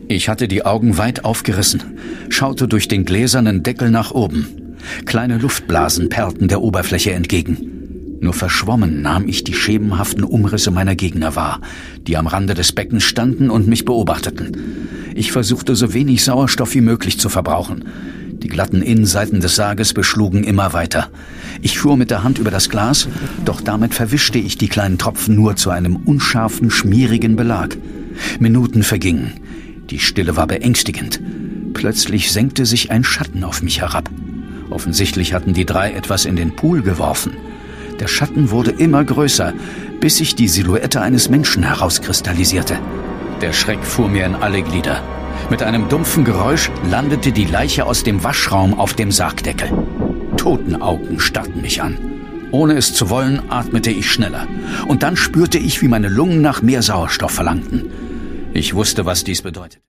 Ich hatte die Augen weit aufgerissen, schaute durch den gläsernen Deckel nach oben. Kleine Luftblasen perlten der Oberfläche entgegen. Nur verschwommen nahm ich die schemenhaften Umrisse meiner Gegner wahr, die am Rande des Beckens standen und mich beobachteten. Ich versuchte, so wenig Sauerstoff wie möglich zu verbrauchen. Die glatten Innenseiten des Sarges beschlugen immer weiter. Ich fuhr mit der Hand über das Glas, doch damit verwischte ich die kleinen Tropfen nur zu einem unscharfen, schmierigen Belag. Minuten vergingen. Die Stille war beängstigend. Plötzlich senkte sich ein Schatten auf mich herab. Offensichtlich hatten die drei etwas in den Pool geworfen. Der Schatten wurde immer größer, bis sich die Silhouette eines Menschen herauskristallisierte. Der Schreck fuhr mir in alle Glieder. Mit einem dumpfen Geräusch landete die Leiche aus dem Waschraum auf dem Sargdeckel. Totenaugen starrten mich an. Ohne es zu wollen, atmete ich schneller. Und dann spürte ich, wie meine Lungen nach mehr Sauerstoff verlangten. Ich wusste, was dies bedeutet.